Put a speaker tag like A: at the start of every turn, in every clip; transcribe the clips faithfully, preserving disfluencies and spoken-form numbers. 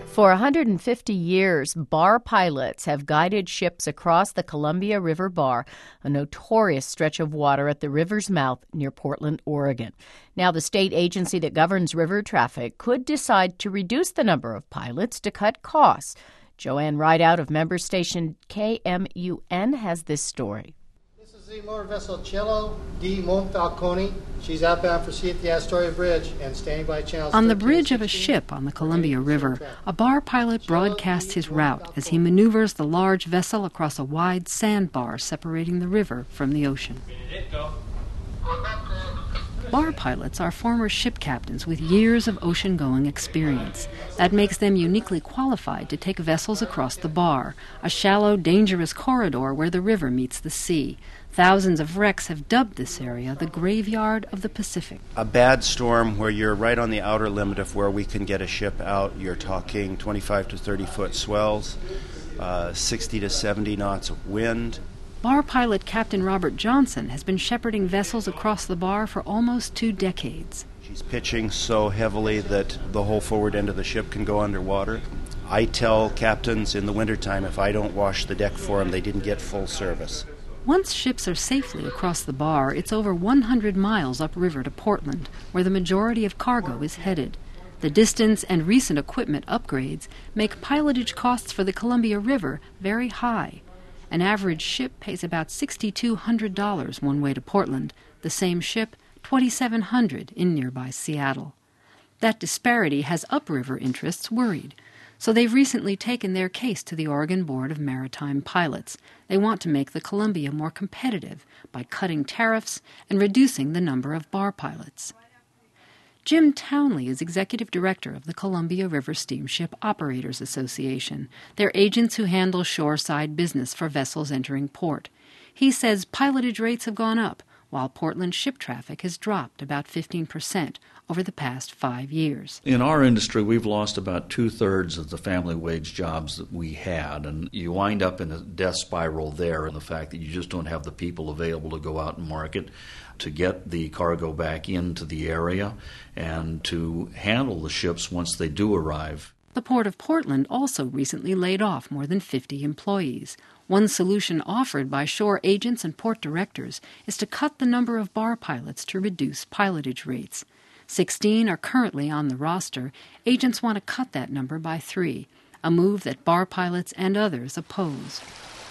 A: For one hundred fifty years, bar pilots have guided ships across the Columbia River Bar, a notorious stretch of water at the river's mouth near Portland, Oregon. Now, the state agency that governs river traffic could decide to reduce the number of pilots to cut costs. Joanne Rideout of member station K M U N has this story.
B: This is the motor vessel Cielo di Monfalcone. She's outbound for sea at the Astoria Bridge and standing by channels.
C: On the bridge of a ship on the Columbia River, a bar pilot broadcasts his route as he maneuvers the large vessel across a wide sandbar separating the river from the ocean. Bar pilots are former ship captains with years of ocean-going experience. That makes them uniquely qualified to take vessels across the bar, a shallow, dangerous corridor where the river meets the sea. Thousands of wrecks have dubbed this area the graveyard of the Pacific.
D: A bad storm where you're right on the outer limit of where we can get a ship out. You're talking twenty-five to thirty foot swells, uh, sixty to seventy knots of wind.
C: Bar pilot Captain Robert Johnson has been shepherding vessels across the bar for almost two decades.
D: She's pitching so heavily that the whole forward end of the ship can go underwater. I tell captains in the wintertime if I don't wash the deck for them, they didn't get full service.
C: Once ships are safely across the bar, it's over one hundred miles upriver to Portland, where the majority of cargo is headed. The distance and recent equipment upgrades make pilotage costs for the Columbia River very high. An average ship pays about six thousand two hundred dollars one way to Portland, the same ship two thousand seven hundred dollars in nearby Seattle. That disparity has upriver interests worried, so they've recently taken their case to the Oregon Board of Maritime Pilots. They want to make the Columbia more competitive by cutting tariffs and reducing the number of bar pilots. Jim Townley is executive director of the Columbia River Steamship Operators Association. They're agents who handle shoreside business for vessels entering port. He says pilotage rates have gone up, while Portland ship traffic has dropped about fifteen percent over the past five years.
E: In our industry, we've lost about two-thirds of the family wage jobs that we had, and you wind up in a death spiral there in the fact that you just don't have the people available to go out and market, to get the cargo back into the area, and to handle the ships once they do arrive.
C: The Port of Portland also recently laid off more than fifty employees. One solution offered by shore agents and port directors is to cut the number of bar pilots to reduce pilotage rates. Sixteen are currently on the roster. Agents want to cut that number by three, a move that bar pilots and others oppose.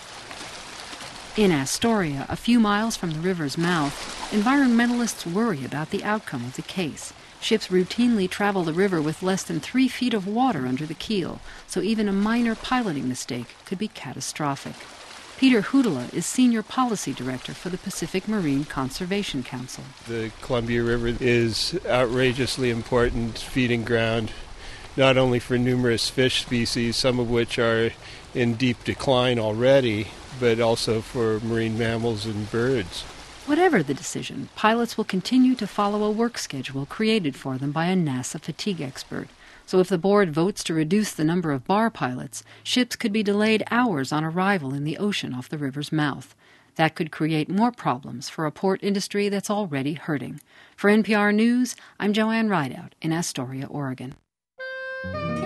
C: In Astoria, a few miles from the river's mouth, environmentalists worry about the outcome of the case. Ships routinely travel the river with less than three feet of water under the keel, so even a minor piloting mistake could be catastrophic. Peter Hudala is Senior Policy Director for the Pacific Marine Conservation Council.
F: The Columbia River is outrageously important feeding ground, not only for numerous fish species, some of which are in deep decline already, but also for marine mammals and birds.
C: Whatever the decision, pilots will continue to follow a work schedule created for them by a NASA fatigue expert. So if the board votes to reduce the number of bar pilots, ships could be delayed hours on arrival in the ocean off the river's mouth. That could create more problems for a port industry that's already hurting. For N P R News, I'm Joanne Rideout in Astoria, Oregon.